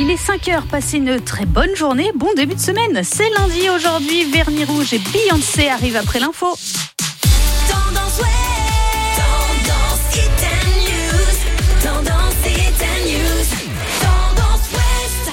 Il est 5h, passez une très bonne journée, bon début de semaine. C'est lundi aujourd'hui, Vernis Rouge et Beyoncé arrivent après l'info. Tendance Ouest, Tendance Hit and News, Tendance Hit and News, Tendance Ouest.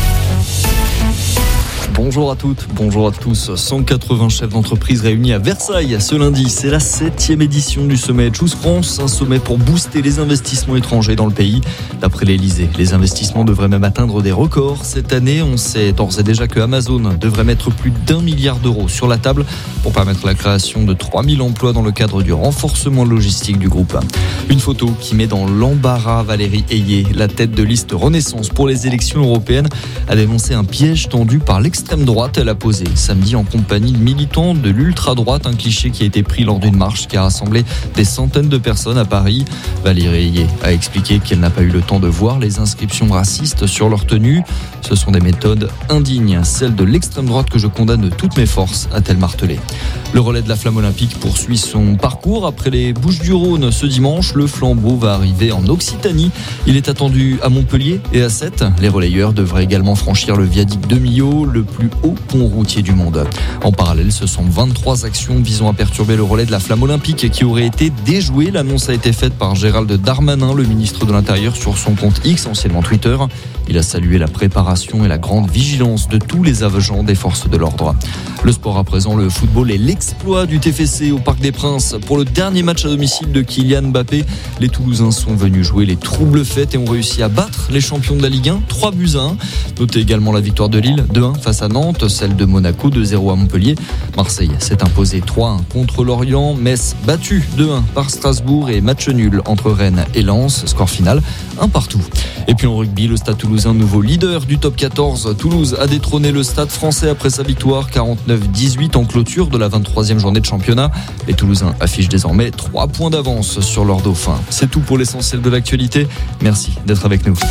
Bonjour à toutes, bonjour à tous. 180 chefs d'entreprise réunis à Versailles ce lundi. C'est la 7e édition du sommet Choose France, un sommet pour booster les investissements étrangers dans le pays. D'après l'Elysée, les investissements devraient même atteindre des records. Cette année, on sait d'ores et déjà que Amazon devrait mettre plus d'1 milliard d'euros sur la table pour permettre la création de 3000 emplois dans le cadre du renforcement logistique du groupe. Une photo qui met dans l'embarras Valérie Ayé, la tête de liste Renaissance pour les élections européennes, a dénoncé un piège tendu par l'extrême droite. Elle a posé samedi en compagnie de militants de l'ultra-droite, un cliché qui a été pris lors d'une marche qui a rassemblé des centaines de personnes à Paris. Valérie Ayé a expliqué qu'elle n'a pas eu le temps de voir les inscriptions racistes sur leur tenue. Ce sont des méthodes indignes, celles de l'extrême droite que je condamne de toutes mes forces, a-t-elle martelé. Le relais de la flamme olympique poursuit son parcours après les Bouches-du-Rhône ce dimanche. Le flambeau va arriver en Occitanie. Il est attendu à Montpellier et à Sète. Les relayeurs devraient également franchir le viaduc de Millau, le plus haut pont routier du monde. En parallèle, ce sont 23 actions visant à perturber le relais de la flamme olympique qui auraient été déjouées. L'annonce a été faite par Gérald Darmanin, le ministre de l'Intérieur, sur son compte X, anciennement Twitter. Il a salué la préparation et la grande vigilance de tous les agents des forces de l'ordre. Le sport à présent, le football et l'exploit du TFC au Parc des Princes. Pour le dernier match à domicile de Kylian Mbappé, les Toulousains sont venus jouer les troubles fêtes et ont réussi à battre les champions de la Ligue 1, 3-1. Notez également la victoire de Lille, 2-1 face à Nantes, celle de Monaco, 2-0 à Montpellier. Marseille s'est imposé 3-1 contre Lorient, Metz battu 2-1 par Strasbourg et match nul entre Rennes et Lens, score final 1-1. Et puis en rugby, le Stade Toulousain, nouveau leader du top 14. Toulouse a détrôné le Stade Français après sa victoire 49-18 en clôture de la 23e journée de championnat. Les Toulousains affichent désormais 3 points d'avance sur leur dauphin. C'est tout pour l'essentiel de l'actualité. Merci d'être avec nous.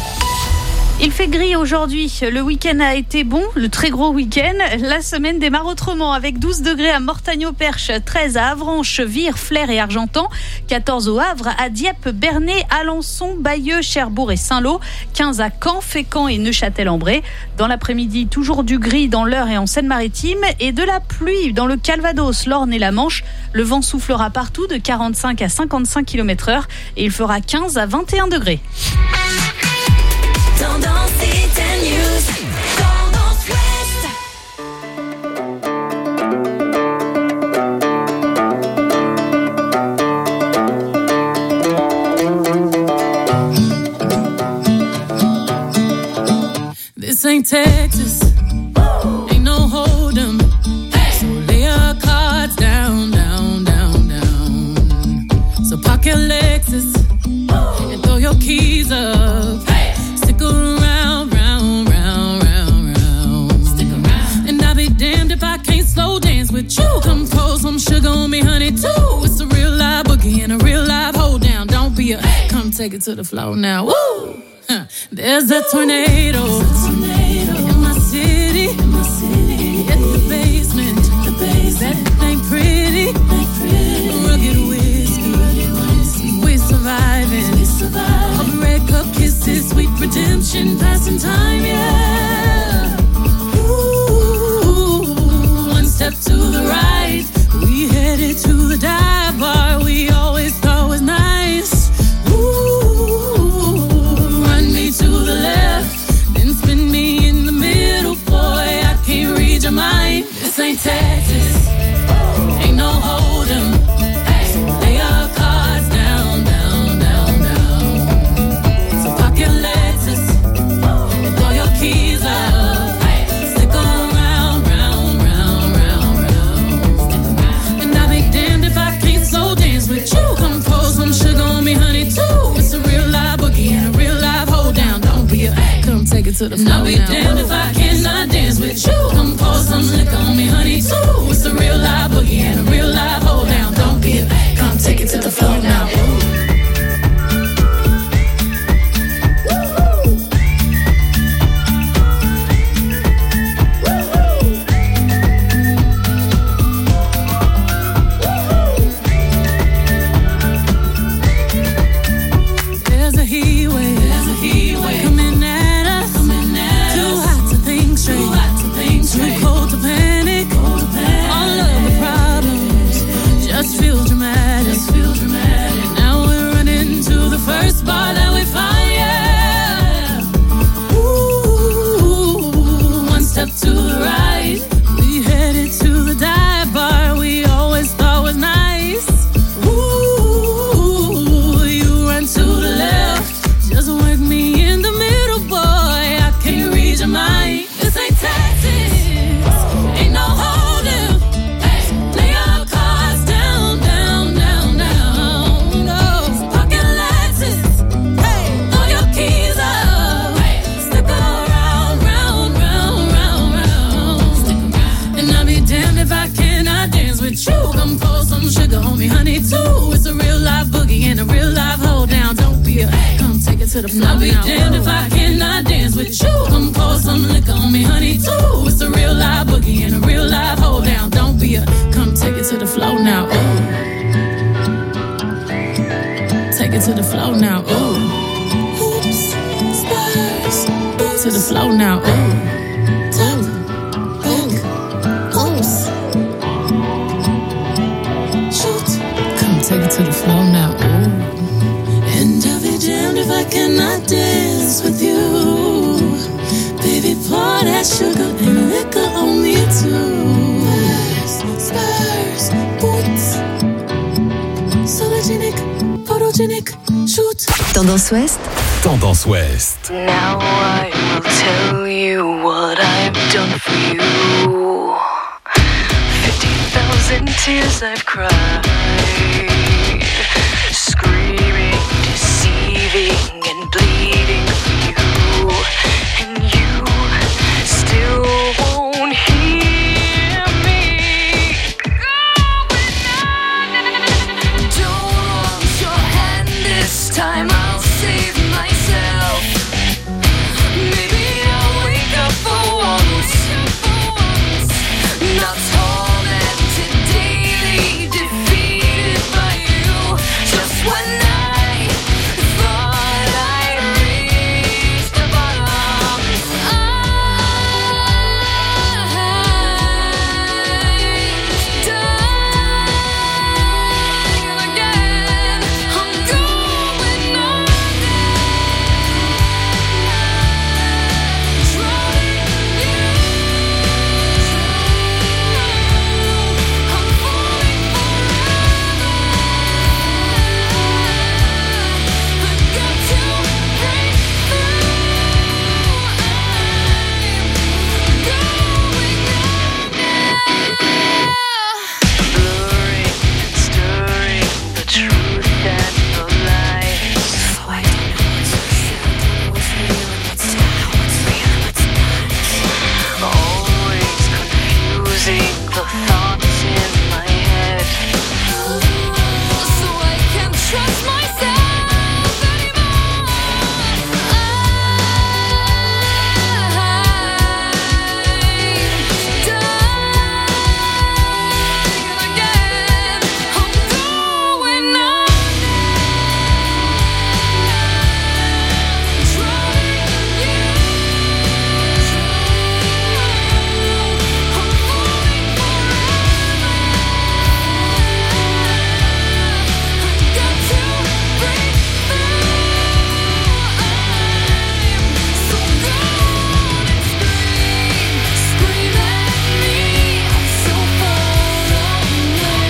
Il fait gris aujourd'hui, le week-end a été bon, le très gros week-end. La semaine démarre autrement avec 12 degrés à Mortagne-au-Perche, 13 à Avranches, Vire, Flers et Argentan, 14 au Havre, à Dieppe, Bernay, Alençon, Bayeux, Cherbourg et Saint-Lô, 15 à Caen, Fécamp et Neuchâtel-en-Bray. Dans l'après-midi, toujours du gris dans l'Eure et en Seine-Maritime et de la pluie dans le Calvados, l'Orne et la Manche. Le vent soufflera partout de 45 à 55 km/h et il fera 15 à 21 degrés. Tendance Hit and News, Tendance Ouest. This ain't Texas, ain't no hold'em. So lay your cards down, down, down, down. So park your Lexus and throw your keys up. Around, round, round, round, round. Stick around. And I'll be damned if I can't slow dance with you. Come pour some sugar on me, honey, too. It's a real live boogie and a real live hold down. Don't be a come take it to the floor now. Woo! Huh. There's a tornado in my city. At the basement. That ain't pretty. Rugged whiskey. We're surviving. All the red cup kisses, sweet redemption, passing time, yeah. Ooh, one step to the right, we headed to the dive bar we always thought was nice. Ooh, run me to the left, then spin me in the middle, boy, I can't read your mind. This ain't Texas, ain't no hold'em. Lay your cards down, down, down, down. So pocket Lexus and throw your keys up. Stick around, round, round, round, round. And I'll be damned if I can't slow dance with you. Come pour some sugar on me, honey, too. It's a real live boogie and a real live hold down. Don't be a come take it to the floor. And I'll be damned if I cannot dance with you. Come pour some liquor on me, honey, too. It's a real live boogie and a real live hold down. Don't be a come take it to the floor now. There's a heat wave coming at us. live boogie and a real live hold down. Don't be a come take it to the floor. I'll be damned if I cannot dance with you. Come pour some liquor on me, honey, too. It's a real live boogie and a real live hold down. Don't be a come take it to the floor now. Ooh. Take it to the floor now. Ooh. Hoops, spurs, to the floor now. Ooh. Take it to the floor now, ooh. And I'll be damned if I cannot dance with you. Baby, pour that sugar and liquor on me too. Spurs, boots, sologenic, photogenic, shoot. Tendance Ouest. Tendance Ouest. Now I will tell you what I've done for you. 50,000 tears I've cried. Screaming, deceiving, and bleeding for you. And you still won't hear me. Don't want your hand this time, I'll save myself. Maybe I'll wake up for once. Not tormented daily, defeated by you. Just when I thought I'd reached the bottom, I'm dying again. I'm going under, drowning you. I'm falling blurring and stirring the truth and the lies. Always confusing the thoughts in my head. So I can't trust myself anymore. I'm dying again. I'm going under, drowning you. I'm falling forever. I've got to break through. I'm so gone and scream at me. I'm so far away.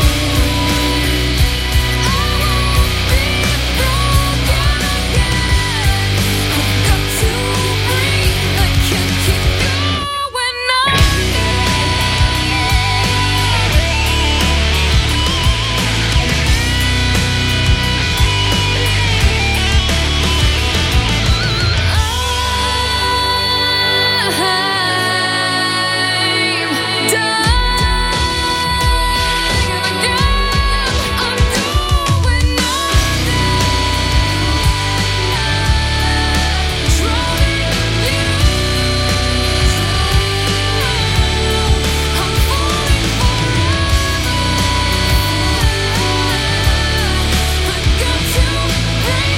I won't be broken again. I've got to breathe. I can't keep going on. I'm dying again. I'm going under, drowning you. I'm falling forever. I've got to break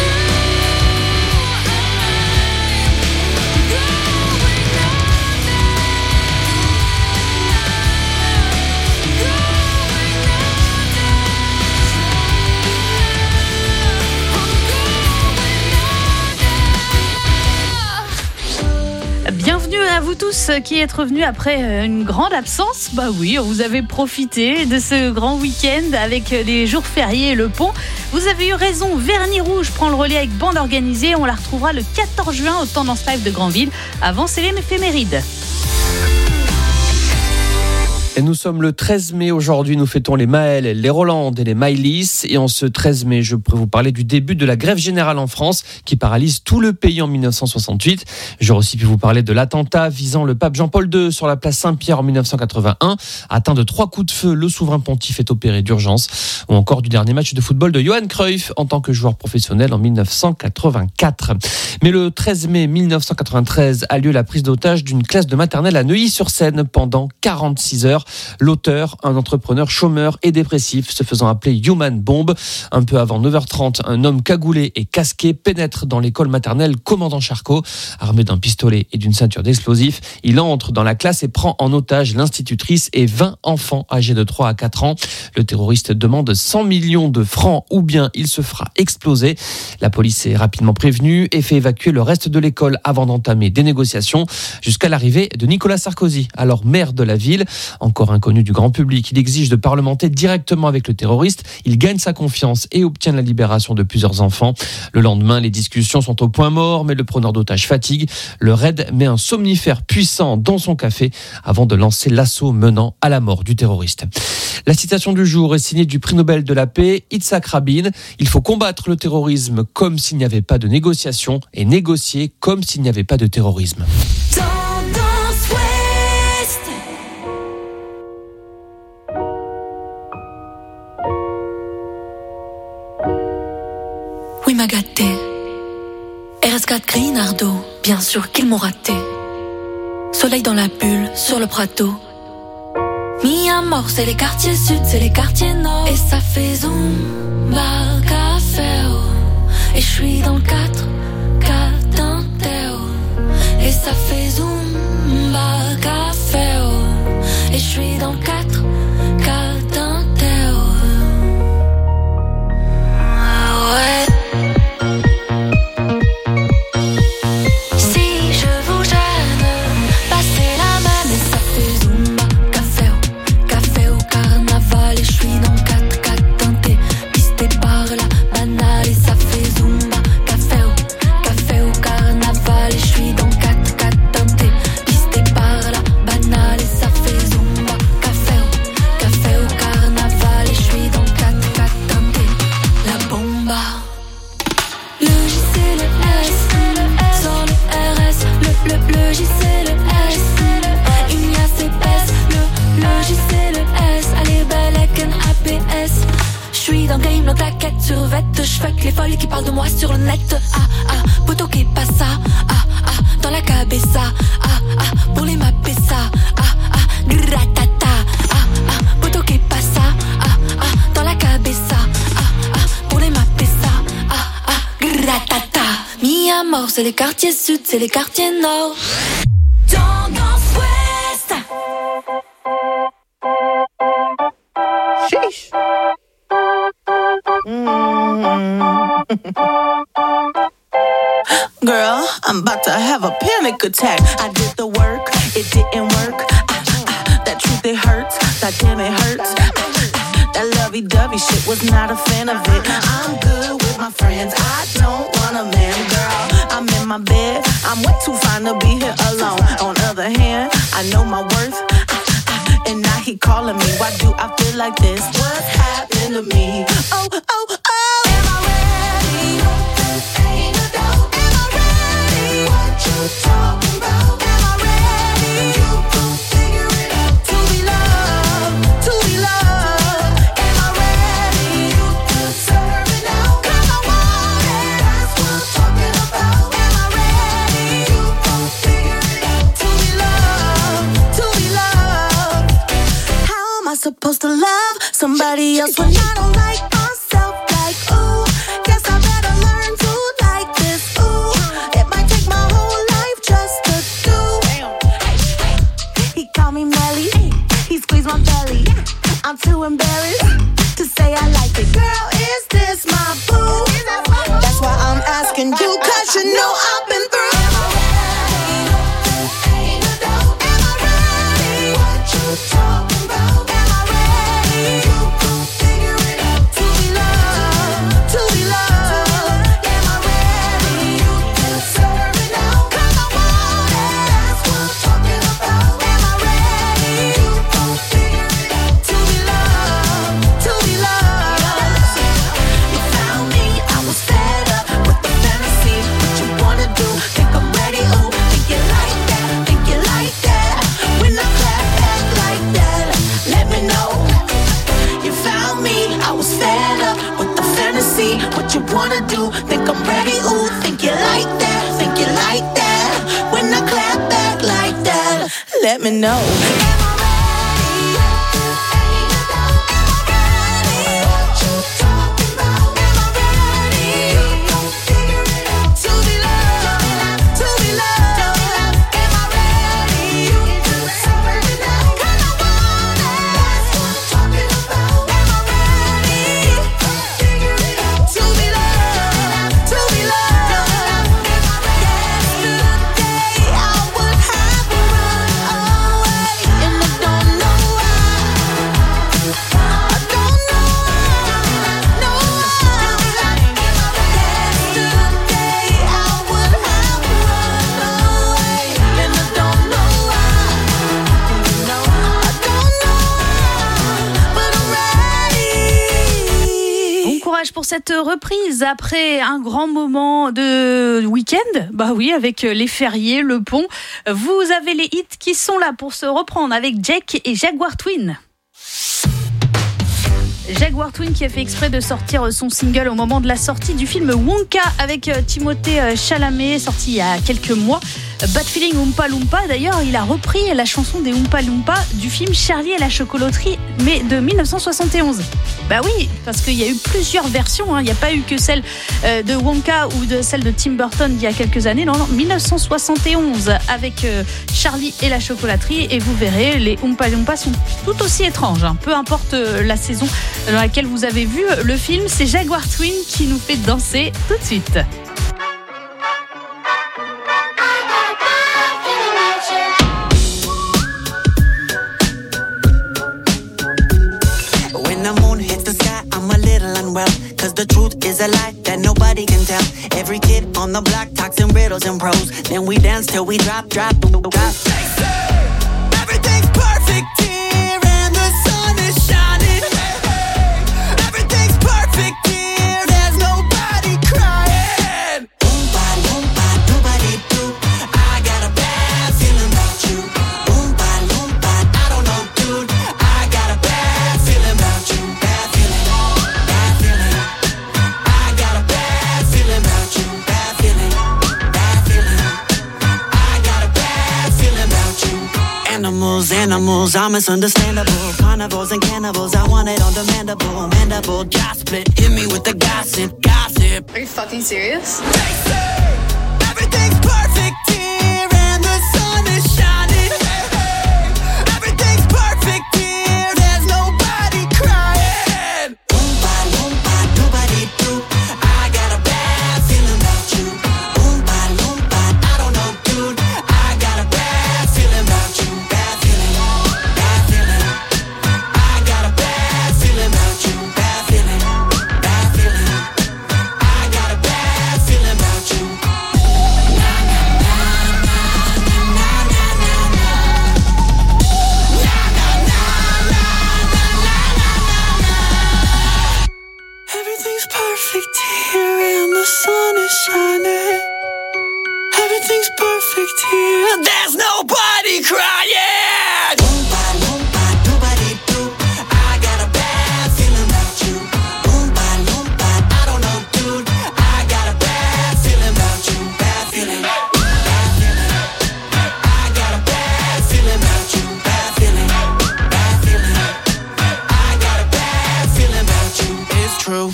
Bienvenue à vous tous qui êtes revenus après une grande absence. Bah oui, vous avez profité de ce grand week-end avec les jours fériés et le pont. Vous avez eu raison, Vernis Rouge prend le relais avec bande organisée. On la retrouvera le 14 juin au Tendance Live de Granville. Avant, c'est l'éphéméride. Et nous sommes le 13 mai aujourd'hui, nous fêtons les Maël, les Roland et les Maëlys. Et en ce 13 mai, je pourrais vous parler du début de la grève générale en France qui paralyse tout le pays en 1968. J'aurais aussi pu vous parler de l'attentat visant le pape Jean-Paul II sur la place Saint-Pierre en 1981. Atteint de 3 coups de feu, le souverain pontife est opéré d'urgence. Ou encore du dernier match de football de Johan Cruyff en tant que joueur professionnel en 1984. Mais le 13 mai 1993 a lieu la prise d'otage d'une classe de maternelle à Neuilly-sur-Seine pendant 46 heures. L'auteur, un entrepreneur chômeur et dépressif, se faisant appeler Human Bomb. Un peu avant 9h30, un homme cagoulé et casqué pénètre dans l'école maternelle Commandant Charcot. Armé d'un pistolet et d'une ceinture d'explosifs, il entre dans la classe et prend en otage l'institutrice et 20 enfants âgés de 3 à 4 ans. Le terroriste demande 100 millions de francs ou bien il se fera exploser. La police est rapidement prévenue et fait évacuer le reste de l'école avant d'entamer des négociations jusqu'à l'arrivée de Nicolas Sarkozy, alors maire de la ville. Encore inconnu du grand public, il exige de parlementer directement avec le terroriste. Il gagne sa confiance et obtient la libération de plusieurs enfants. Le lendemain, les discussions sont au point mort, mais le preneur d'otages fatigue. Le raid met un somnifère puissant dans son café avant de lancer l'assaut menant à la mort du terroriste. La citation du jour est signée du prix Nobel de la paix, Yitzhak Rabin. Il faut combattre le terrorisme comme s'il n'y avait pas de négociation et négocier comme s'il n'y avait pas de terrorisme. Tendance Ouest. Oui, m'a gâté. RS4 Grinardo, bien sûr qu'ils m'ont raté. Soleil dans la bulle, sur le Prato. Mis à mort, c'est les quartiers sud, c'est les quartiers nord. Et ça fait zumba, café, oh. Et je suis dans le 4, Tinteo. Et ça fait zumba, café, oh. Et je suis dans le 4, Tinteo. Ah ouais. Les folles qui parlent de moi sur le net. Ah ah, poto que passa. Ah ah, dans la cabeza. Ah ah, pour les mapper ça. Ah ah, gratata. Ah ah, poto que passa. Ah ah, dans la cabeza. Ah ah, pour les mapper ça. Ah ah, gratata. Mi amor, c'est les quartiers sud, c'est les quartiers nord. Tendance Ouest. Sheesh. Girl, I'm about to have a panic attack. I did the work, it didn't work. That truth, it hurts. That damn, it hurts. That lovey-dovey shit, was not a fan of it. I'm good with my friends, I don't want a man. Girl, I'm in my bed, I'm way too fine to be here alone. On the other hand, I know my worth. And now he calling me, why do I feel like this? What's happening to me? Oh, oh, oh. Am I ready? Ain't no doubt. Am I ready? What you talking about? Am I ready? You gon' figure it out. To be loved, to be loved. Am I ready? You deserve it now. 'Cause I want it. That's what I'm talking about. Am I ready? You gon' figure it out. To be loved, to be loved. How am I supposed to love somebody else when I don't like myself? Like, ooh, guess I better learn to like this. Ooh, it might take my whole life just to do. He called me Melly, he squeezed my belly. I'm too embarrassed to say I like it. Girl, is this my boo? That's why I'm asking you, 'cause you know I've been through. Am I ready? Ain't no doubt. Am I ready? What you talking about? Am I ready? You gon' figure it out. To be loved, to be loved. Am I ready? You deserve it now. 'Cause I want it. That's what I'm talking about. Am I ready? You gon' figure me know. Pour cette reprise après un grand moment de week-end, bah oui, avec les fériés, le pont, vous avez les hits qui sont là pour se reprendre avec Jake et Jaguar Twin. Jaguar Twin qui a fait exprès de sortir son single au moment de la sortie du film Wonka avec Timothée Chalamet, sorti il y a quelques mois. Bad Feeling Oompa Loompa, d'ailleurs, il a repris la chanson des Oompa Loompa du film Charlie et la chocolaterie, mais de 1971. Bah oui, parce qu'il y a eu plusieurs versions, hein. Il n'y a pas eu que celle de Wonka ou de celle de Tim Burton il y a quelques années, non, 1971 avec Charlie et la chocolaterie, et vous verrez, les Oompa Loompa sont tout aussi étranges, hein. Peu importe la saison dans laquelle vous avez vu le film, c'est Jaguar Twin qui nous fait danser tout de suite. The moon hits the sky, I'm a little unwell. Cause the truth is a lie that nobody can tell. Every kid on the block talks in riddles and prose. Then we dance till we drop. Everything's perfect here and the sun is shining. Everything's perfect here, there's nobody crying. Oompa loompa, nobody do. I got a bad feeling about you. Oompa loompa, I don't know, dude. I got a bad feeling about you. Bad feeling, bad feeling. I got a bad feeling about you. Bad feeling, bad feeling. I got a bad feeling about you. Animals are misunderstandable. Carnivores and cannibals, I want it on demandable. Mandible, jaw split, hit me with the gossip. Are you fucking serious? Everything's perfect here and the sun is shining. Everything's perfect here, there's nobody crying. Oompa loompa, nobody do. I got a bad feeling about you. Oompa loompa, I don't know, dude. I got a bad feeling about you. Bad feeling, bad feeling. I got a bad feeling about you. Bad feeling, bad feeling. I got a bad feeling about you. Everything's perfect here and the sun is shining. Everything's perfect here, there's nobody crying. Oompa loompa, nobody do. I got a bad feeling about you. Oompa loompa, I don't know, dude. I got a bad feeling about you. Bad feeling, bad feeling. I got a bad feeling about you. Bad feeling, bad feeling. I got a bad feeling about you. It's true.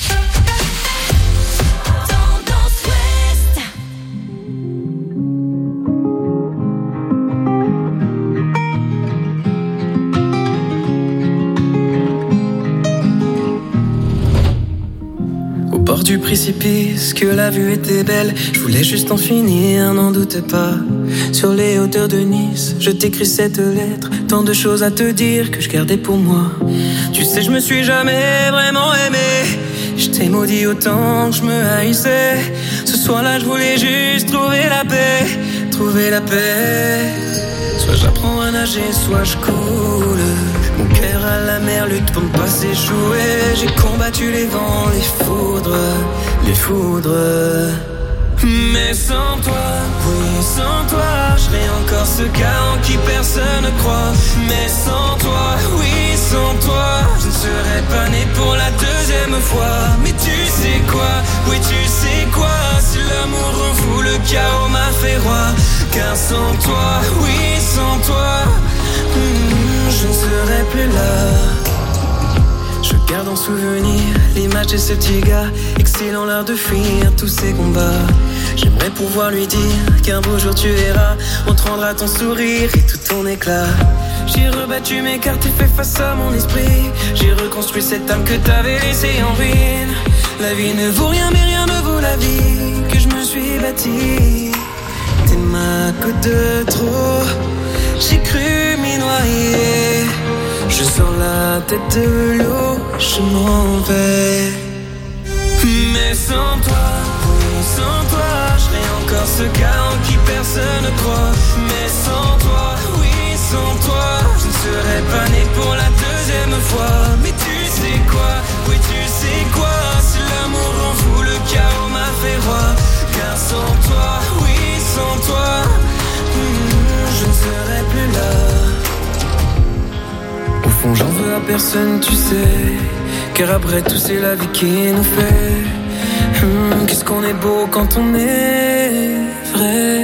Don't twist. Au bord du précipice, que la vue était belle. Je voulais juste en finir, n'en doute pas. Sur les hauteurs de Nice, je t'écris cette lettre. Tant de choses à te dire que je gardais pour moi. Tu sais, je me suis jamais vraiment aimé. Je t'ai maudit autant que je me haïssais. Ce soir-là, je voulais juste trouver la paix. Trouver la paix. Soit j'apprends à nager, soit je coule. Mon cœur à la mer lutte pour ne pas s'échouer. J'ai combattu les vents, les foudres, les foudres. Mais sans toi, oui, sans toi, je serai encore ce gars en qui personne ne croit. Mais sans toi, oui, sans toi, je ne serais pas né pour la deuxième fois. Mais tu sais quoi, oui, tu sais quoi, si l'amour rend fou, le chaos m'a fait roi. Car sans toi, oui, sans toi, je ne serais plus là. Je garde en souvenir l'image de ce petit gars, excellant l'art de fuir tous ses combats. J'aimerais pouvoir lui dire qu'un beau jour tu verras, on te rendra ton sourire et tout ton éclat. J'ai rebattu mes cartes et fait face à mon esprit. J'ai reconstruit cette âme que t'avais laissée en ruine. La vie ne vaut rien mais rien ne vaut la vie que je me suis bâtie. T'es ma goutte de trop, j'ai cru m'y noyer. Je sors la tête de l'eau, je m'en vais. Mais sans toi, oui, sans toi, je serai encore ce gars en qui personne ne croit. Mais sans toi, oui, sans toi, je ne serais pas né pour la deuxième fois. Mais tu sais quoi, oui, tu sais quoi, si l'amour en fou, le chaos m'a fait roi. Car sans toi, oui, sans toi, je ne serais plus là. Au fond j'en veux à personne tu sais, car après tout c'est la vie qui nous fait. Qu'est-ce qu'on est beau quand on est vrai.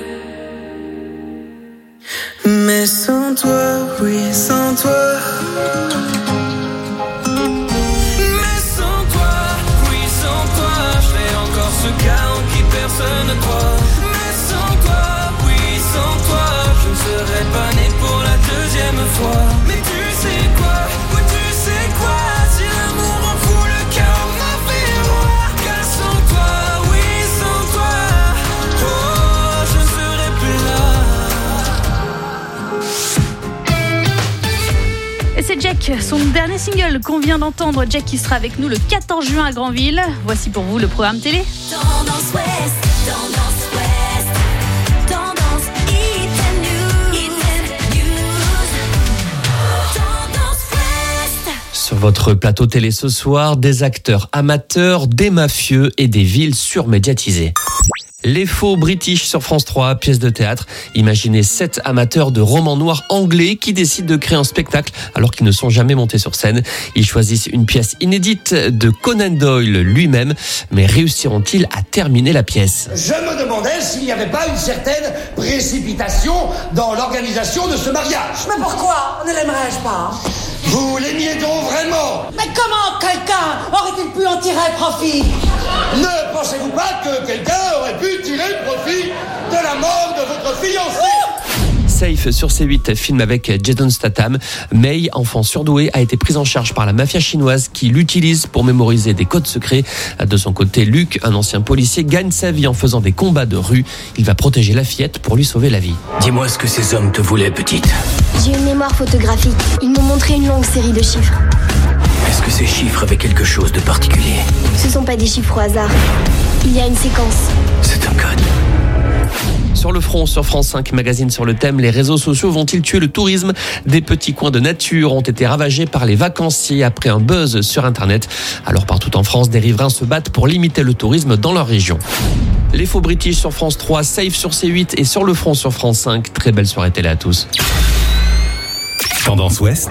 Mais sans toi, oui sans toi. Mais sans toi, oui sans toi, je serai encore ce gars en qui personne ne croit. Mais sans toi, oui sans toi, je ne serais pas né pour la deuxième fois. Mais tu sais quoi, oui tu sais quoi, si l'amour en fout le chaos m'a fait roi. Car sans toi, oui sans toi, oh je ne serais plus là. Et c'est Jack, son dernier single qu'on vient d'entendre. Jack qui sera avec nous le 14 juin à Granville. Voici pour vous le programme télé. Tendance Ouest, Tendance Ouest, Tendance Hit and News, Tendance Ouest. Sur votre plateau télé ce soir, des acteurs amateurs, des mafieux et des villes surmédiatisées. Les faux British sur France 3, pièce de théâtre. Imaginez 7 amateurs de romans noirs anglais qui décident de créer un spectacle alors qu'ils ne sont jamais montés sur scène. Ils choisissent une pièce inédite de Conan Doyle lui-même, mais réussiront-ils à terminer la pièce ? Je me demandais s'il n'y avait pas une certaine précipitation dans l'organisation de ce mariage. Mais pourquoi ? Ne l'aimerais-je pas ? Vous l'aimiez donc vraiment ? Mais comment quelqu'un aurait-il pu en tirer profit ? Ne pensez-vous pas que quelqu'un aurait pu tirer profit de la mort de votre fiancé ? Safe sur C8, film avec Jason Statham. Mei, enfant surdoué, a été prise en charge par la mafia chinoise qui l'utilise pour mémoriser des codes secrets. De son côté, Luc, un ancien policier, gagne sa vie en faisant des combats de rue. Il va protéger la fillette pour lui sauver la vie. Dis-moi ce que ces hommes te voulaient, petite. J'ai une mémoire photographique. Ils m'ont montré une longue série de chiffres. Est-ce que ces chiffres avaient quelque chose de particulier ? Ce sont pas des chiffres au hasard. Il y a une séquence. C'est un code. Sur le front, sur France 5 Magazine sur le thème « Les réseaux sociaux vont-ils tuer le tourisme ?» Des petits coins de nature ont été ravagés par les vacanciers après un buzz sur Internet. Alors partout en France, des riverains se battent pour limiter le tourisme dans leur région. Les faux British sur France 3, Safe sur C8 et sur le front sur France 5. Très belle soirée télé à tous. Tendance Ouest.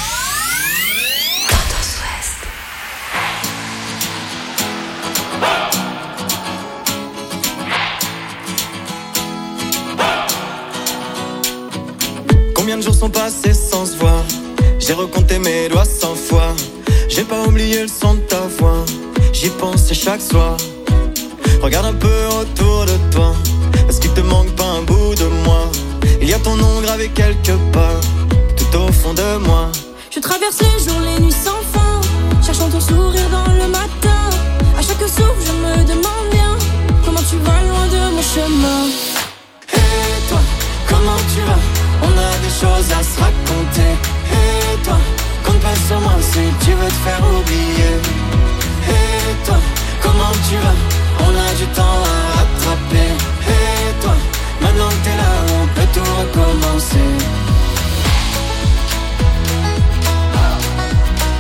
Combien de jours sont passés sans se voir? J'ai recompté mes doigts 100 fois. J'ai pas oublié le son de ta voix. J'y pense chaque soir. Regarde un peu autour de toi. Est-ce qu'il te manque pas un bout de moi? Il y a ton nom gravé quelque part, tout au fond de moi. Je traverse les jours, les nuits sans fin, cherchant ton sourire dans le matin. À chaque souffle, je me demande bien comment tu vas loin de mon chemin. Et toi, comment tu vas? On a des choses à se raconter. Et toi, compte pas sur moi si tu veux te faire oublier. Et toi, comment tu vas? On a du temps à rattraper. Et toi, maintenant que t'es là, on peut tout recommencer.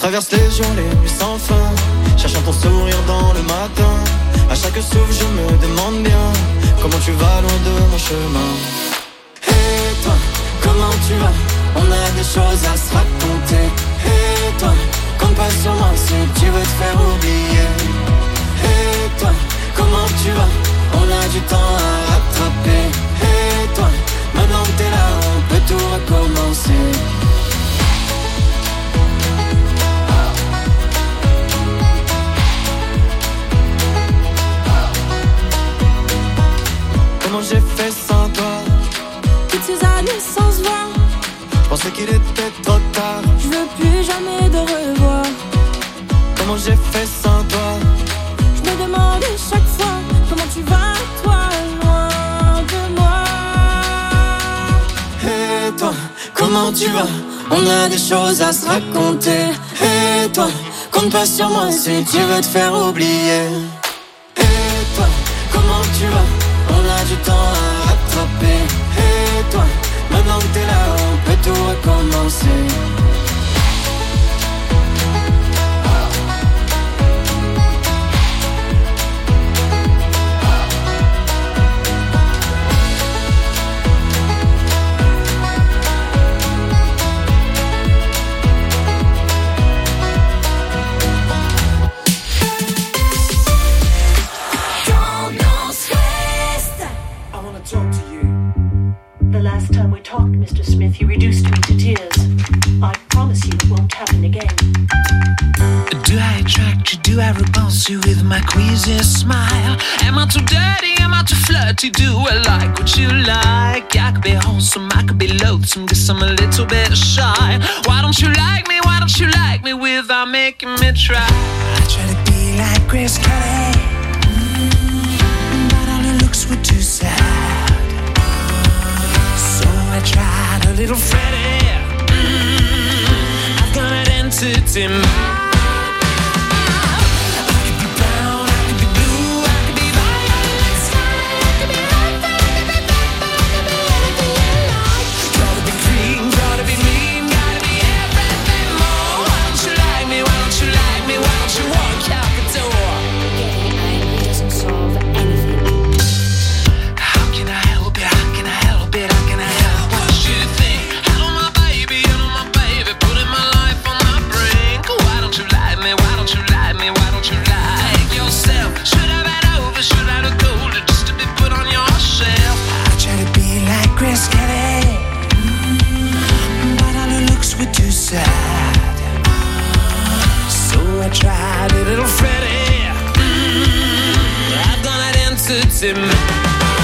traverse les jours, les nuits sans fin, cherchant ton sourire dans le matin. À chaque souffle je me demande bien comment tu vas loin de mon chemin. Et toi, comment tu vas? On a des choses à se raconter. Et toi, compte pas sur moi si tu veux te faire oublier. Et toi, comment tu vas? On a du temps à rattraper. Et toi, maintenant que t'es là, on peut tout recommencer. Comment j'ai fait sans toi? Toutes ces années sans se voir, Je pensais qu'il était trop tard. je veux plus jamais de revoir. Comment j'ai fait sans toi? Je me demandais chaque fois comment tu vas, toi, loin de moi. Et toi, comment tu vas? On a des choses à se raconter. Et toi, compte pas sur moi si tu veux te faire oublier. Et toi, comment tu vas? On a du temps à rattraper. Et toi, maintenant que t'es là, on peut tout recommencer. I want to talk to you. The last time we talked, Mr. Smith, you reduced me to tears. I promise you it won't happen again. Do I attract you? Do I repulse you with my queasy smile? Am I too dirty? Am I too flirty? Do I like what you like? I could be wholesome, I could be loathsome, guess I'm a little bit shy. Why don't you like me? Why don't you like me without making me try? I try to be like Grace Kelly, but all her looks were too sad. So I tried a little Freddie. I've got an entity mind. Tried a little Freddie. I've done it entity man.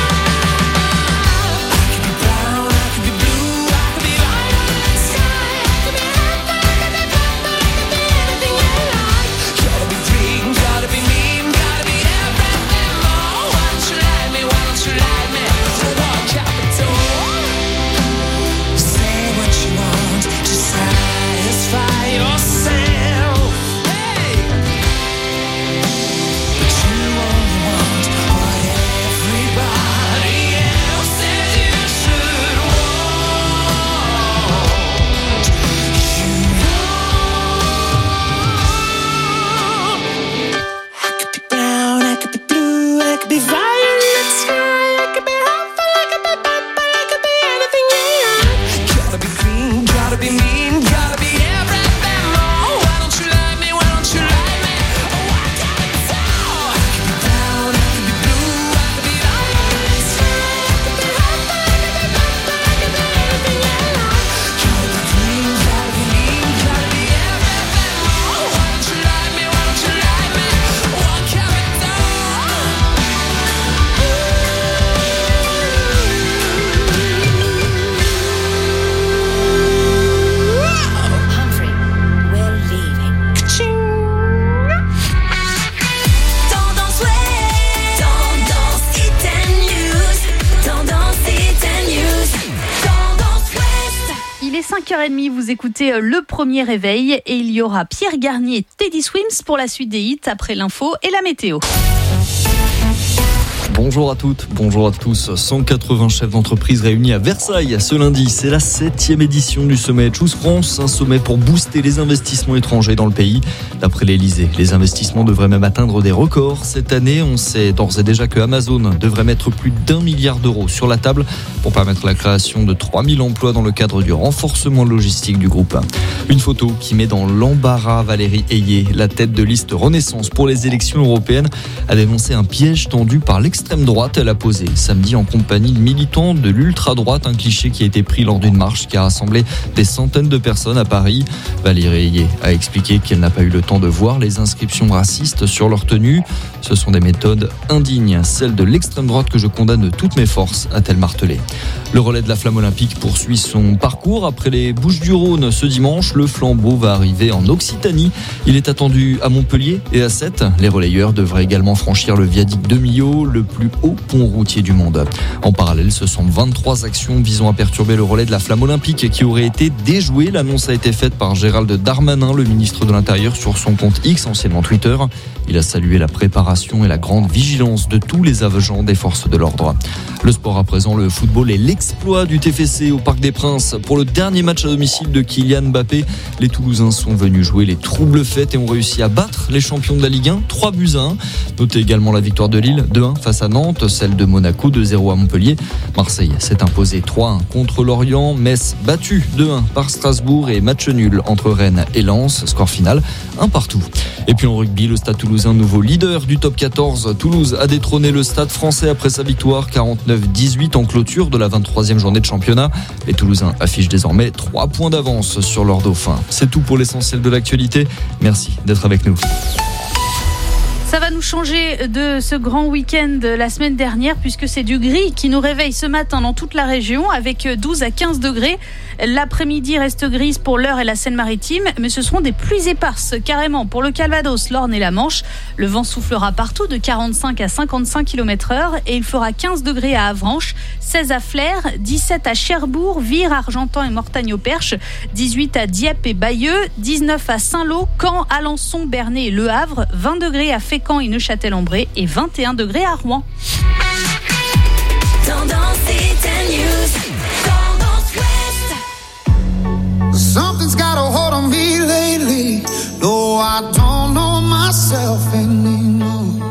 Il est 5h30, vous écoutez le premier réveil et il y aura Pierre Garnier, Teddy Swims pour la suite des hits après l'info et la météo. Bonjour à toutes, bonjour à tous. 180 chefs d'entreprise réunis à Versailles ce lundi. C'est la 7e édition du sommet Choose France, un sommet pour booster les investissements étrangers dans le pays. D'après l'Elysée, les investissements devraient même atteindre des records. Cette année, on sait d'ores et déjà que Amazon devrait mettre plus d'1 milliard d'euros sur la table pour permettre la création de 3000 emplois dans le cadre du renforcement logistique du groupe. Une photo qui met dans l'embarras Valérie Ayé, la tête de liste Renaissance pour les élections européennes, a dénoncé un piège tendu par l'extrême droite. Elle a posé samedi en compagnie de militants de l'ultra-droite, un cliché qui a été pris lors d'une marche qui a rassemblé des centaines de personnes à Paris. Valérie Ayé a expliqué qu'elle n'a pas eu le temps de voir les inscriptions racistes sur leur tenue. Ce sont des méthodes indignes, celles de l'extrême droite que je condamne de toutes mes forces, a-t-elle martelé. Le relais de la flamme olympique poursuit son parcours. Après les Bouches-du-Rhône ce dimanche, le flambeau va arriver en Occitanie. Il est attendu à Montpellier et à Sète. Les relayeurs devraient également franchir le viaduc de Millau, le plus haut pont routier du monde. En parallèle, ce sont 23 actions visant à perturber le relais de la flamme olympique qui auraient été déjouées. L'annonce a été faite par Gérald Darmanin, le ministre de l'Intérieur, sur son compte X, anciennement Twitter. Il a salué la préparation et la grande vigilance de tous les agents des forces de l'ordre. Le sport à présent, le football et l'exploit du TFC au Parc des Princes. Pour le dernier match à domicile de Kylian Mbappé, les Toulousains sont venus jouer les troubles fêtes et ont réussi à battre les champions de la Ligue 1, 3-1. Notez également la victoire de Lille, 2-1 face à Nantes, celle de Monaco, 2-0 à Montpellier. Marseille s'est imposé 3-1 contre Lorient, Metz battu 2-1 par Strasbourg et match nul entre Rennes et Lens, score final 1-1. Et puis en rugby, le Stade Toulousain, nouveau leader du top 14. Toulouse a détrôné le Stade Français après sa victoire 49-18 en clôture de la 23e journée de championnat. Les Toulousains affichent désormais 3 points d'avance sur leur dauphin. C'est tout pour l'essentiel de l'actualité. Merci d'être avec nous. Ça va nous changer de ce grand week-end la semaine dernière puisque c'est du gris qui nous réveille ce matin dans toute la région avec 12 à 15 degrés. L'après-midi reste grise pour l'Eure et la Seine-Maritime, mais ce seront des pluies éparses carrément pour le Calvados, l'Orne et la Manche. Le vent soufflera partout de 45 à 55 km/h et il fera 15 degrés à Avranches, 16 à Flers, 17 à Cherbourg, Vire, Argentan et Mortagne-au-Perche, 18 à Dieppe et Bayeux, 19 à Saint-Lô, Caen, Alençon, Bernay et Le Havre, 20 degrés à Fécamp et Neuchâtel-en-Bray et 21 degrés à Rouen. Tendance City News. Tendance Ouest. Something's got a hold on me lately. No, I don't know myself anymore.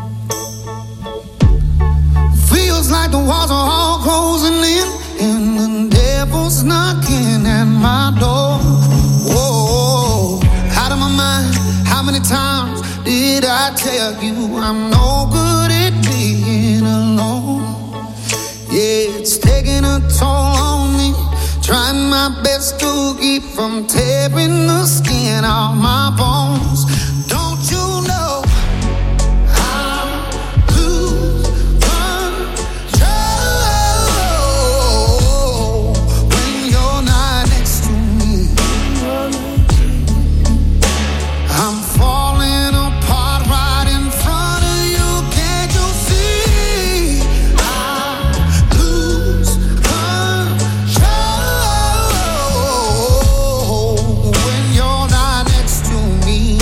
Feels like the walls are all closing in, and the devil's knocking at my door. Whoa, out of my mind. How many times did I tell you I'm no good at being alone? Yeah, it's taking a toll on me. Trying my best to keep from tearing the skin off my bones. Don't you know I lose control when you're not next to me? I'm falling apart right in front of you. Can't you see? I lose control when you're not next to me.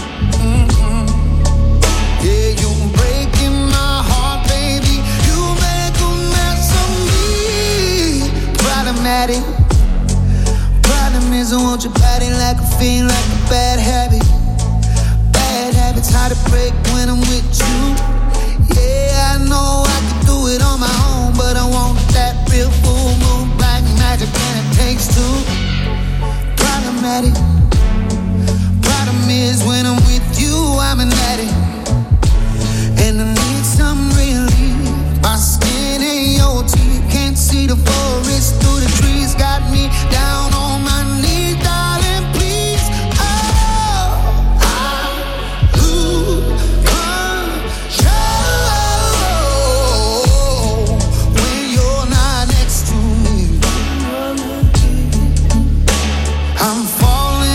Yeah, you're breaking my heart, baby. You make a mess of me. Problematic. Problem is I want your body like a fiend, like a bad habit. Bad habits hard to break when I'm with you. Yeah, I know I could do it on my own, but I want that real full moon black magic, and it takes two. Problematic. Problem is when I'm with you, I'm an addict, and I need some relief. My skin ain't your teeth, can't see the forest through the trees. Got me down on my knees, darling, please. Oh, I lose control when you're not next to me. I'm falling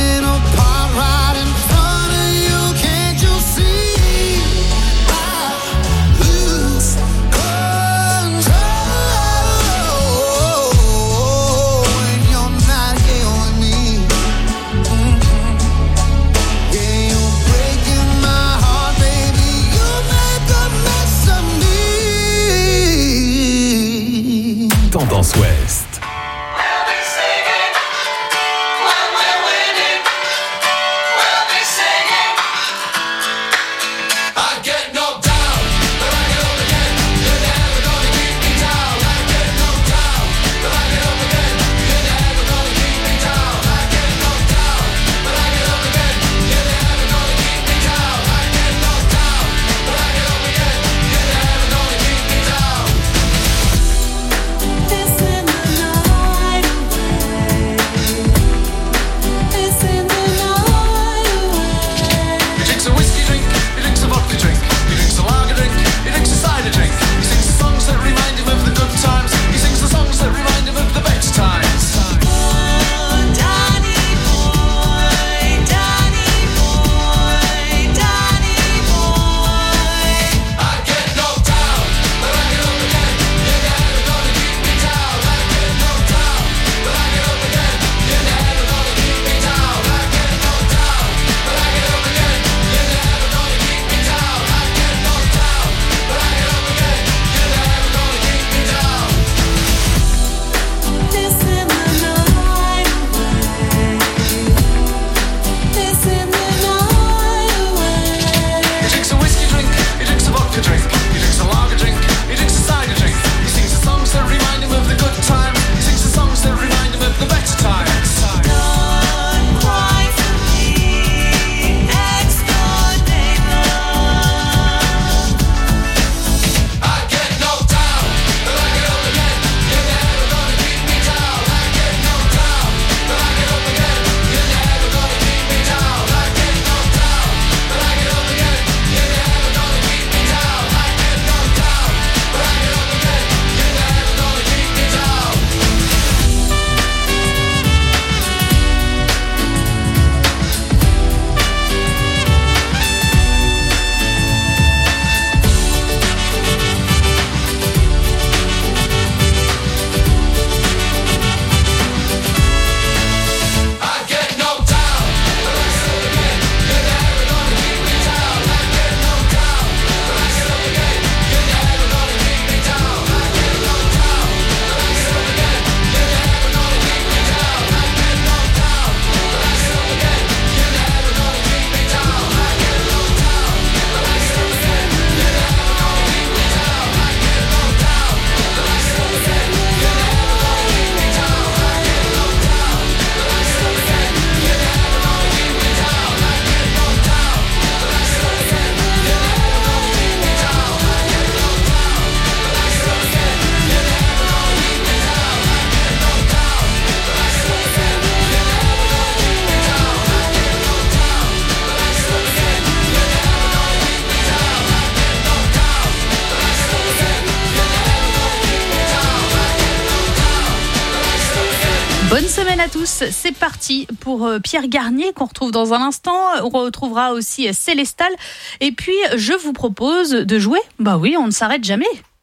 week-end à tous. C'est parti pour Pierre Garnier qu'on retrouve dans un instant. On retrouvera aussi Célestal. Et puis, je vous propose de jouer. Bah oui, on ne s'arrête jamais.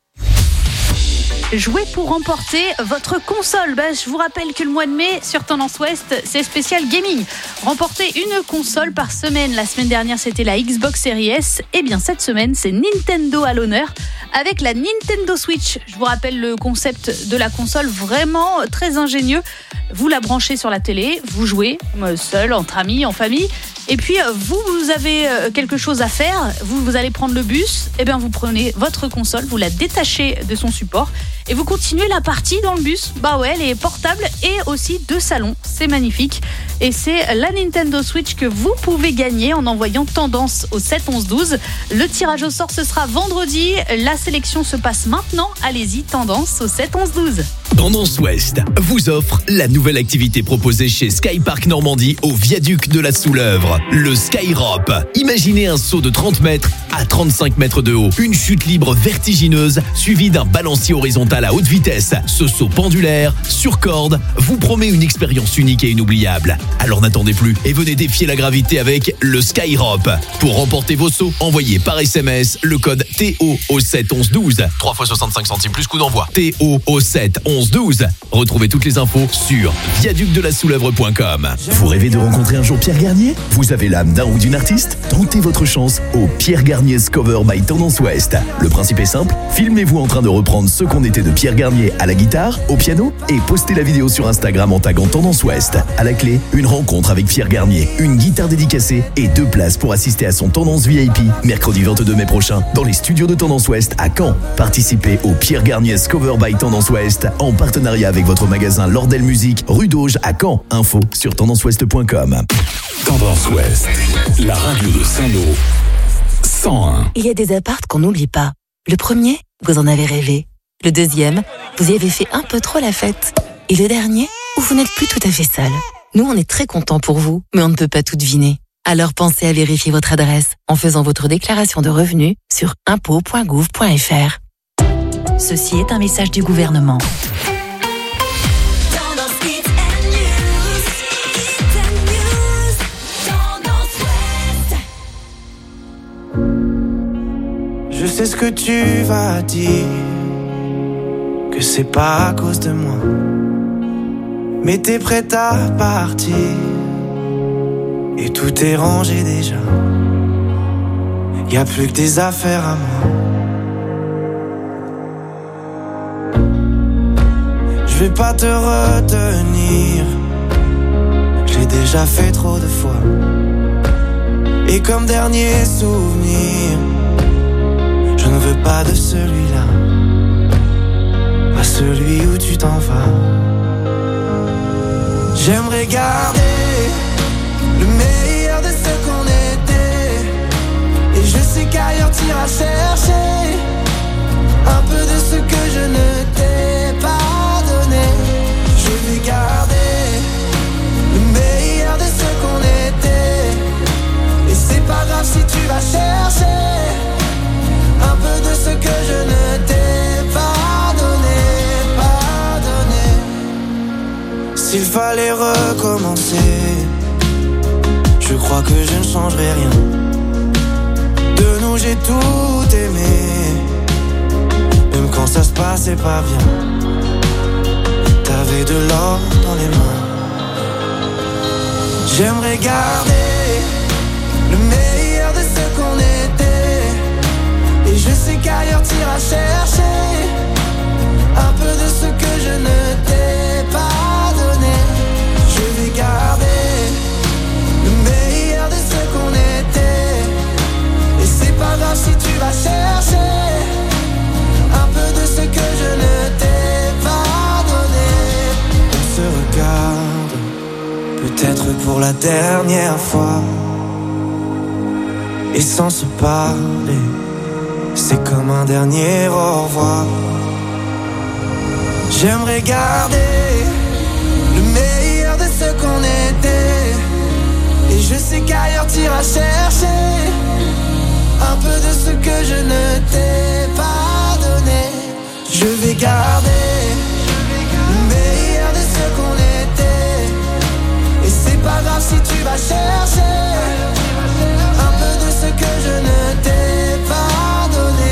Jouez pour remporter votre console. Je vous rappelle que le mois de mai sur Tendance Ouest, c'est spécial gaming. Remporter une console par semaine. La semaine dernière, c'était la Xbox Series S. Et bien cette semaine, c'est Nintendo à l'honneur avec la Nintendo Switch. Je vous rappelle le concept de la console, vraiment très ingénieux. Vous la branchez sur la télé, vous jouez seul, entre amis, en famille. Et puis, vous avez quelque chose à faire, vous allez prendre le bus, et bien vous prenez votre console, vous la détachez de son support et vous continuez la partie dans le bus. Bah ouais, elle est portable et aussi de salon, c'est magnifique. Et c'est la Nintendo Switch que vous pouvez gagner en envoyant Tendance au 7 11 12. Le tirage au sort, ce sera vendredi. La sélection se passe maintenant. Allez-y, Tendance au 7 11 12. Tendance Ouest vous offre la nouvelle activité proposée chez Skypark Normandie au viaduc de la Soulèvre, le Skyrop. Imaginez un saut de 30 mètres à 35 mètres de haut, une chute libre vertigineuse suivie d'un balancier horizontal à haute vitesse. Ce saut pendulaire, sur corde, vous promet une expérience unique et inoubliable. Alors n'attendez plus et venez défier la gravité avec le Skyrop. Pour remporter vos sauts, envoyez par SMS le code TO au 7 11 12. 3 fois 65 centimes plus coût d'envoi. TO au 7 11 12. Retrouvez toutes les infos sur viaducdelasoulèvre.com. Vous rêvez de rencontrer un jour Pierre Garnier? Vous avez l'âme d'un ou d'une artiste? Tentez votre chance au Pierre Garnier's Cover by Tendance Ouest. Le principe est simple, filmez-vous en train de reprendre ce qu'on était de Pierre Garnier à la guitare, au piano et postez la vidéo sur Instagram en taguant Tendance Ouest. À la clé, une rencontre avec Pierre Garnier, une guitare dédicacée et 2 places pour assister à son Tendance VIP mercredi 22 mai prochain dans les studios de Tendance Ouest à Caen. Participez au Pierre Garnier's Cover by Tendance Ouest en partenariat avec votre magasin Lordel Musique, rue d'Auge à Caen. Info sur tendanceouest.com. Tendance Ouest, la radio de Saint-Lô, 101. Il y a des appartes qu'on n'oublie pas. Le premier, vous en avez rêvé. Le deuxième, vous y avez fait un peu trop la fête. Et le dernier, où vous n'êtes plus tout à fait seul. Nous, on est très contents pour vous, mais on ne peut pas tout deviner. Alors pensez à vérifier votre adresse en faisant votre déclaration de revenus sur impôts.gouv.fr. Ceci est un message du gouvernement. Je sais ce que tu vas dire, que c'est pas à cause de moi, mais t'es prête à partir, et tout est rangé déjà. Y a plus que tes affaires à moi. Je vais pas te retenir, j'ai déjà fait trop de fois. Et comme dernier souvenir, je ne veux pas de celui-là, pas celui où tu t'en vas. J'aimerais garder le meilleur de ce qu'on était, et je sais qu'ailleurs t'iras chercher un peu de ce que je ne t'ai pas donné. Je vais garder le meilleur de ce qu'on était, et c'est pas grave si tu vas chercher un peu de ce que je ne t'ai pas donné, pas donné. S'il fallait recommencer, je crois que je ne changerai rien. De nous j'ai tout aimé, même quand ça se passait pas bien. T'avais de l'or dans les mains. J'aimerais garder le meilleur de ce qu'on était, et je sais qu'ailleurs t'iras chercher un peu de ce que je ne t'ai pas donné. Je vais garder le meilleur de ce qu'on était, et c'est pas grave si tu vas chercher un peu de ce que je ne t'ai pas donné. On se regarde, peut-être pour la dernière fois, et sans se parler, c'est comme un dernier au revoir. J'aimerais garder le meilleur de ce qu'on était, et je sais qu'ailleurs t'iras chercher un peu de ce que je ne t'ai pas donné. Je vais garder le meilleur de ce qu'on était, grave si tu vas chercher un peu de ce que je ne t'ai pas donné,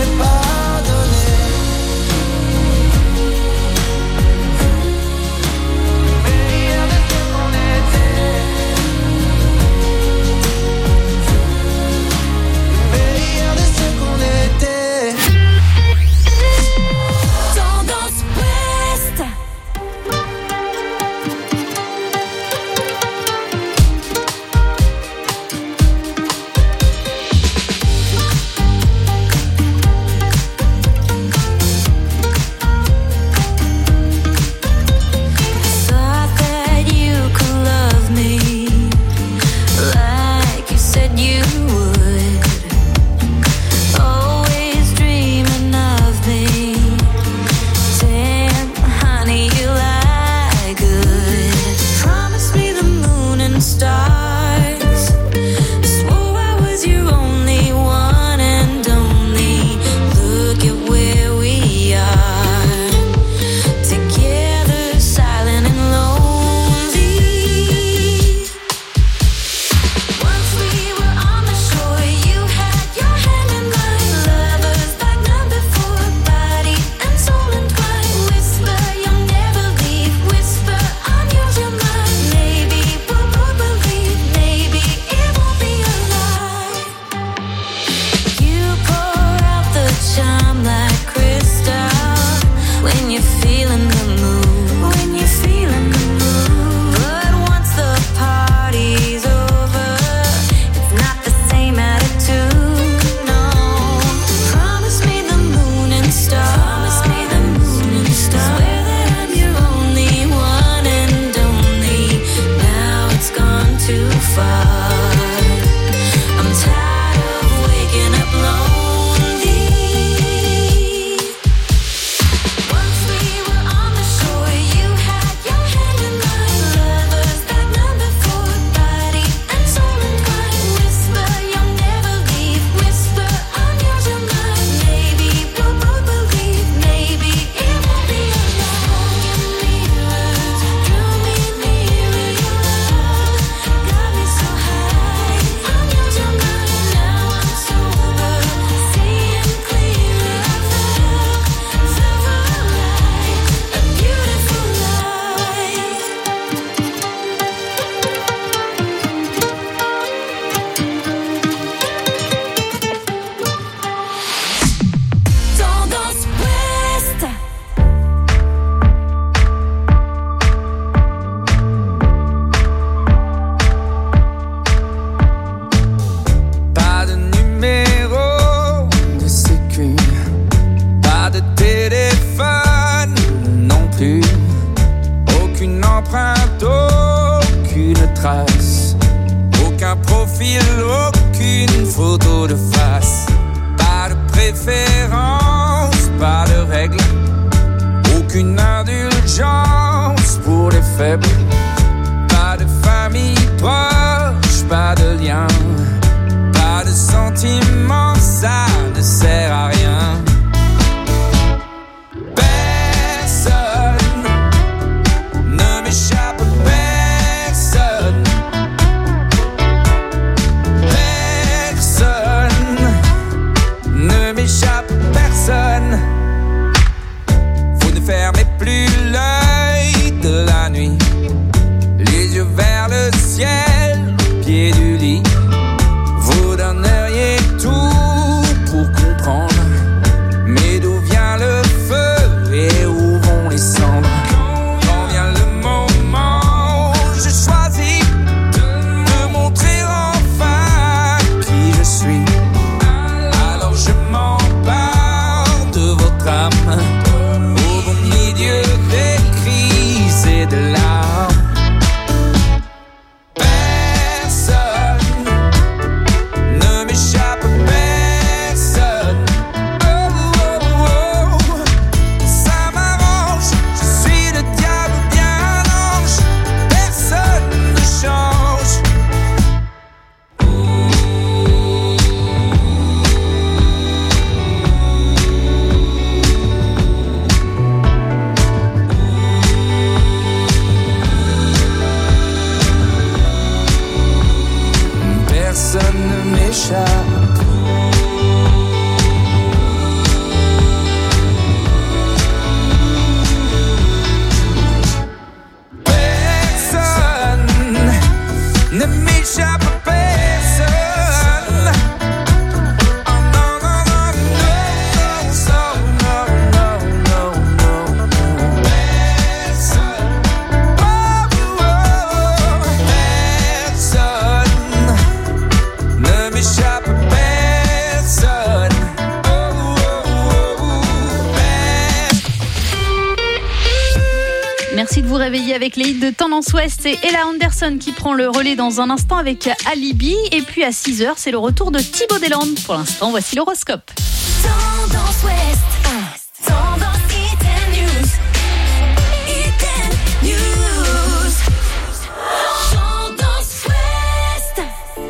meilleur de ce qu'on était, meilleur de ce qu'on était. Tendance Ouest. Thought that you could love me like you said you would. Always dreaming of me. Damn, honey, you lie good. Promise me the moon and stars. Swore I was your only one and only. Look at where we are. Together, silent and lonely. Once we were on the shore, you had your hand in mine. Lovers like never before, body and soul entwined. Whisper, you'll never leave. Whisper, I'm yours, you're mine. Maybe we'll both believe. Maybe it won't be a lie. You pour out the charm like crystal when you're feeling the mood. When you're feeling the mood. But once the party's over, it's not the same attitude. No. Promise me the moon and stars. Promise me the moon and stars. Swear that I'm your only one and only. Now it's gone too far. I'm tired of waking up lonely. Once we were on the shore, you had your hand in mine. Lovers like never before, body and soul entwined. Whisper, you'll never leave. Whisper, I'm yours, you're mine. Maybe we'll both believe. Maybe it won't be a lie. Mirrors drew me nearer. Your love got me so high. I'm yours, you're mine. Now I'm sober, seeing clearer. I felt right, a beautiful life. Tendance Ouest. Pas de numéro de sécu, pas de téléphone non plus, aucune empreinte, aucune trace, aucun profil, aucune photo de face, pas de préférence, pas de règle, aucune indulgence pour les faibles, pas de famille proche, pas de lien. Pas de sentiments, ça ne sert à rien. Personne ne m'échappe, personne. Personne ne m'échappe, personne. Vous ne fermez plus l'œil de la nuit. Let me shop a person. Merci de vous réveiller avec les hits de Tendance Ouest. C'est Ella Anderson qui prend le relais dans un instant avec Alibi. Et puis à 6h, c'est le retour de Thibaut Deslandes. Pour l'instant, voici l'horoscope. Tendance Ouest. Tendance Hidden News. Hidden News. Tendance Ouest.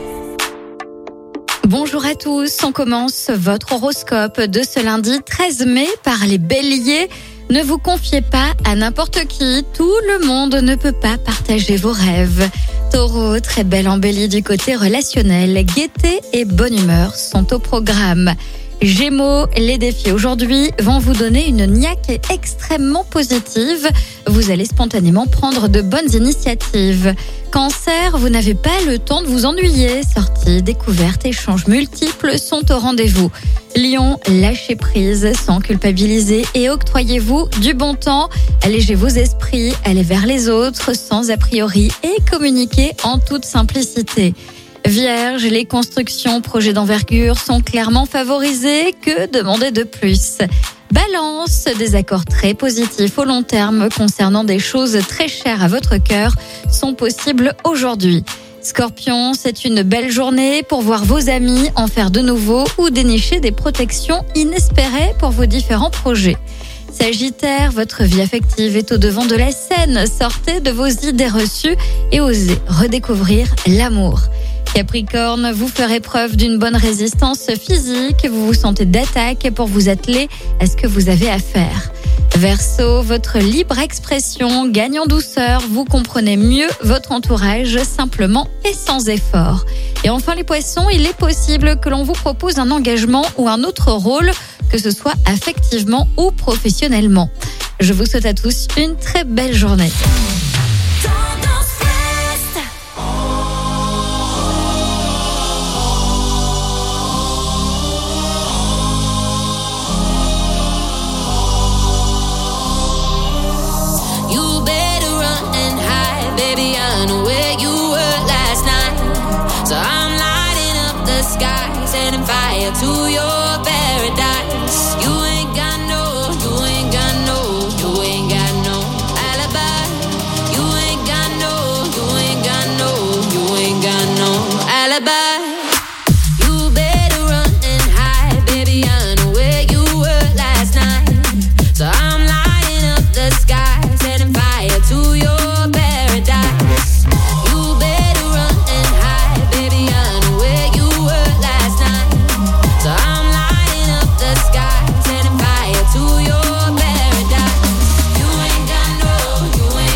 Bonjour à tous, on commence votre horoscope de ce lundi 13 mai par les béliers. Ne vous confiez pas à n'importe qui, tout le monde ne peut pas partager vos rêves. Taureau, très belle embellie du côté relationnel, gaieté et bonne humeur sont au programme. Gémeaux, les défis aujourd'hui vont vous donner une niaque extrêmement positive. Vous allez spontanément prendre de bonnes initiatives. Cancer, vous n'avez pas le temps de vous ennuyer. Sorties, découvertes, échanges multiples sont au rendez-vous. Lion, lâchez prise sans culpabiliser et octroyez-vous du bon temps. Allégez vos esprits, allez vers les autres sans a priori et communiquez en toute simplicité. Vierge, les constructions, projets d'envergure sont clairement favorisés. Que demander de plus ? Balance, des accords très positifs au long terme concernant des choses très chères à votre cœur sont possibles aujourd'hui. Scorpion, c'est une belle journée pour voir vos amis en faire de nouveau ou dénicher des protections inespérées pour vos différents projets. Sagittaire, votre vie affective est au devant de la scène. Sortez de vos idées reçues et osez redécouvrir l'amour. Capricorne, vous ferez preuve d'une bonne résistance physique. Vous vous sentez d'attaque pour vous atteler à ce que vous avez à faire. Verseau, votre libre expression gagne en douceur. Vous comprenez mieux votre entourage simplement et sans effort. Et enfin les poissons, il est possible que l'on vous propose un engagement ou un autre rôle, que ce soit affectivement ou professionnellement. Je vous souhaite à tous une très belle journée. Baby, I know where you were last night. So I'm lighting up the sky, setting fire to your paradise. You ain't got no alibi. You ain't got no alibi. You better run and hide, baby, I know where you were last night. So I'm lighting up the sky, setting fire to your paradise. You better run and hide, baby, I know where you were last night. So I'm lighting up the sky, setting fire to your paradise. You ain't got no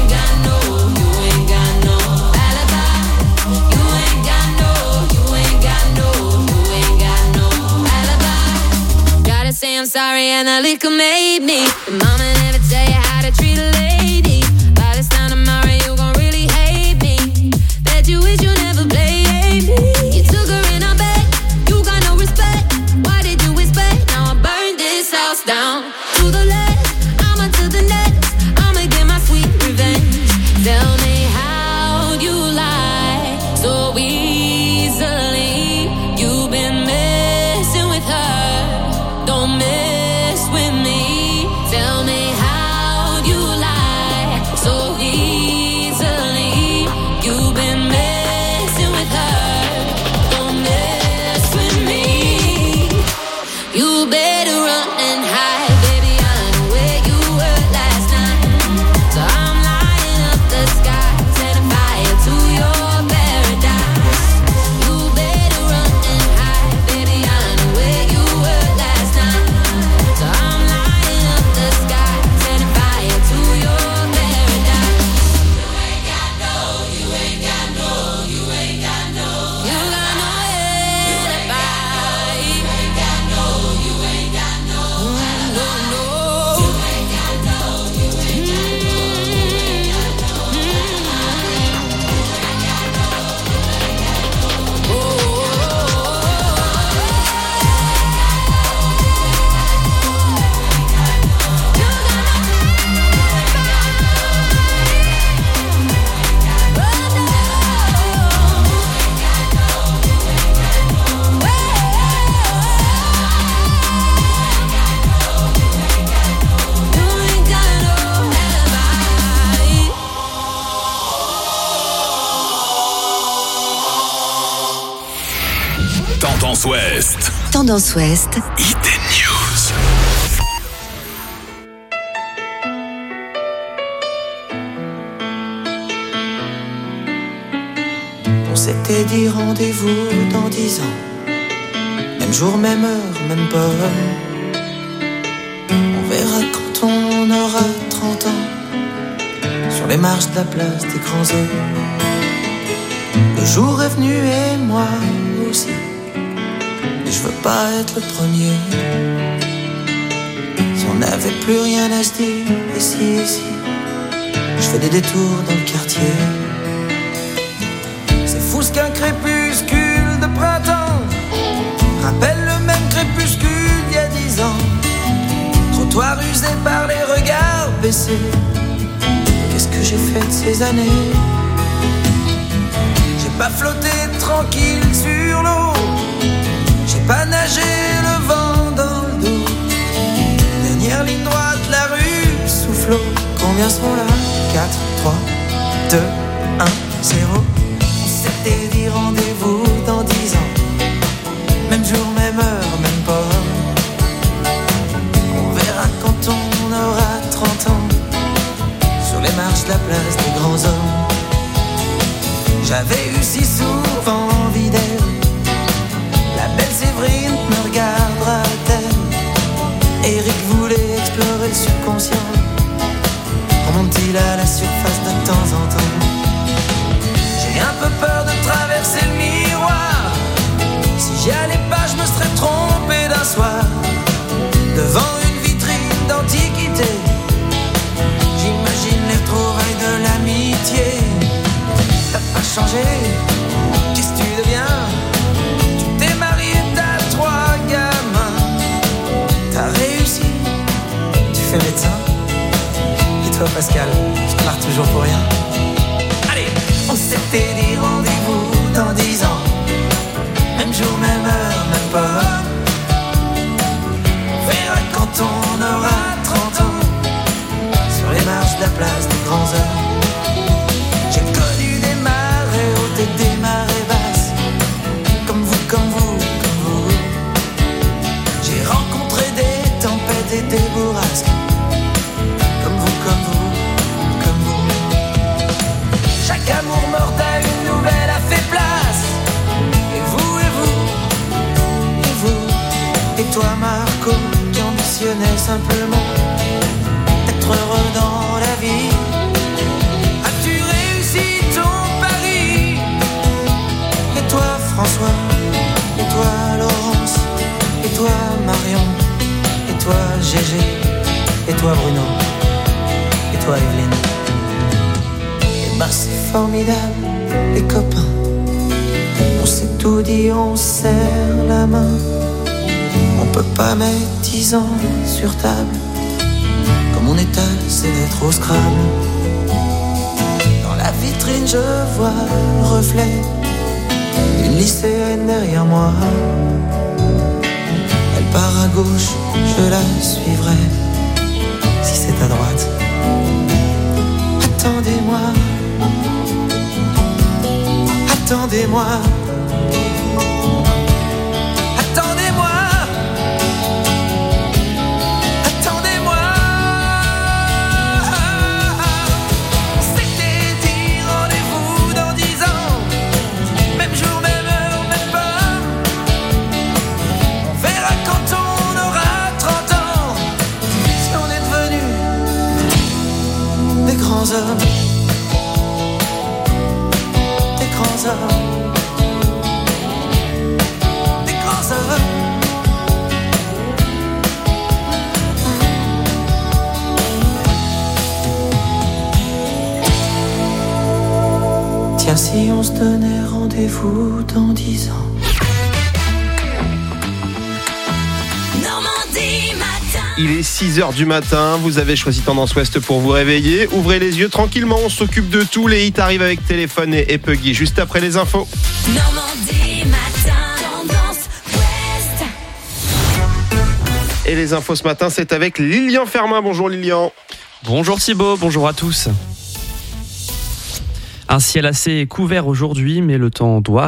alibi. You ain't got no alibi. Gotta say I'm sorry and the liquor made me. Your mama never tell you how to treat a lady. By this time tomorrow you gon' really hate me. Bet you wish you never played me. You took her in her bed, you got no respect. Why did you expect? Now I burned this house down. To the left, I'ma to the next. I'ma get my sweet revenge. Tell me how you lie so easily. You've been messing with her, don't mess with me. Tell me how Tendance Ouest. Tendance Ouest. Hit News. On s'était dit rendez-vous dans 10 ans. Même jour, même heure, même pomme. On verra quand on aura 30 ans. Sur les marches de la place des grands hommes. Le jour est venu et moi aussi. Mais je veux pas être le premier. Si on n'avait plus rien à se dire, ici, je fais des détours dans le quartier. C'est fou ce qu'un crépuscule de printemps rappelle le même crépuscule d'il y a 10 ans. Trottoir usé par les regards baissés. Qu'est-ce que j'ai fait de ces années? J'ai pas flotté tranquille sur l'eau. J'ai pas nagé le vent dans le dos. Dernière ligne droite, la rue soufflot. Combien sont là? 4, 3, 2, 1, 0. On s'était dit rendez-vous dans 10 ans. Même jour, même heure, même pas. On verra quand on aura 30 ans. Sur les marches de la place des grands hommes. J'avais eu si souvent envie d'elle. La belle Séverine me regardera-t-elle? Eric voulait explorer le subconscient. Remonte-t-il à la surface de temps en temps? J'ai un peu peur de traverser le miroir. Si j'y allais pas, je me serais trompé d'un soir. Devant une vitrine d'antiquité, j'imagine les retrouvailles de l'amitié. T'as pas changé, qu'est-ce que tu deviens? Tu t'es marié, t'as 3 gamins. T'as réussi, tu fais médecin. Et toi Pascal, tu pars toujours pour rien. Allez, on s'était dit rendez-vous dans 10 ans. Même jour, même heure, même pas. On verra quand on aura 30 ans. Sur les marches de la place des grands hommes. J'ai connu des marées hautes et des marées basses. Comme vous, comme vous, comme vous. J'ai rencontré des tempêtes et des bourrasques. Comme vous, comme vous, comme vous. Chaque amour mort à une nouvelle a fait place. Et vous, et vous, et vous. Et toi Marco, qui ambitionnais simplement d'être heureux dans la vie. As-tu réussi ton pari? Et toi François, et toi Laurence, et toi Marion, et toi Gégé, et toi Bruno, et toi Evelyne. Et ben c'est formidable, les copains. On s'est tout dit, on serre la main. On peut pas mettre 10 ans sur table. Comme on étale ses lettres au Scrabble. Dans la vitrine je vois le reflet d'une lycéenne derrière moi. Elle part à gauche, je la suivrai. Si c'est à droite, attendez-moi. Attendez-moi. Attendez-moi. Attendez-moi. On s'était dit rendez-vous dans 10 ans. Même jour, même heure, même pas. On verra quand on aura 30 ans. Si on est devenus des grands hommes. Des grands hommes. Des grands hommes. Tiens, si on se donnait rendez-vous dans 10 ans. Normandie matin. Il est 6h du matin, vous avez choisi Tendance Ouest pour vous réveiller. Ouvrez les yeux tranquillement, on s'occupe de tout. Les hits arrivent avec Téléphone et Puggy juste après les infos. Normandie matin. Tendance Ouest. Et les infos ce matin, c'est avec Lilian Fermin. Bonjour Lilian. Bonjour Thibaut, bonjour à tous. Un ciel assez couvert aujourd'hui, mais le temps doit